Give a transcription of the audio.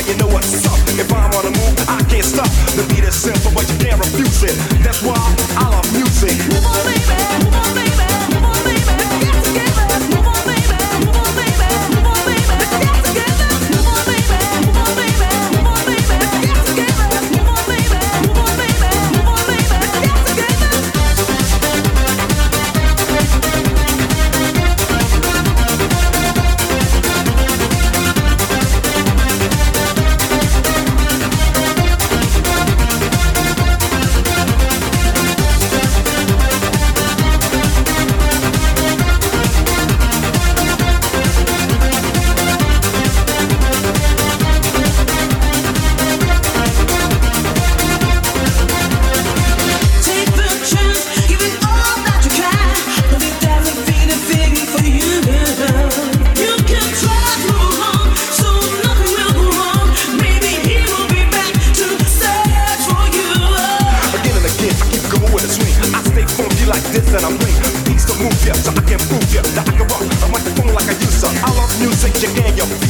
you know what's up. If I'm on the move, I can't stop. The beat is simple, but you can't refuse it. That's why I love music. Move on, baby, move on, baby, move on, baby. Let's get together. Move on, baby, move on, baby, move on, baby. Let's get together. Move on, baby, move on, baby, move on, baby. Let's get together. Move on, baby, move on, baby, move on, baby. Let's get together. Like this and I'm weak. Beats to move ya, so I can prove ya that I can rock. I'm like the phone like I used to. I love music, you can, you